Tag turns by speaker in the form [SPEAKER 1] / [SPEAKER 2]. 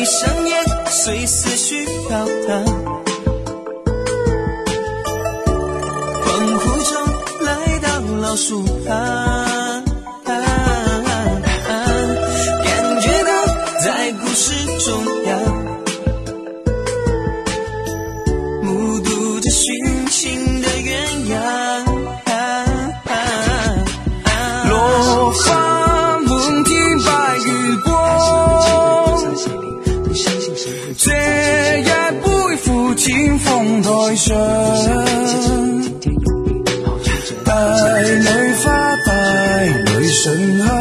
[SPEAKER 1] 闭上眼，随思绪飘荡。恍惚中来到老树旁，感觉到在故事中央，目睹着殉情的鸳鸯。落花蒙听白日光，这夜背负天风台上，帝女花，帝女唇香。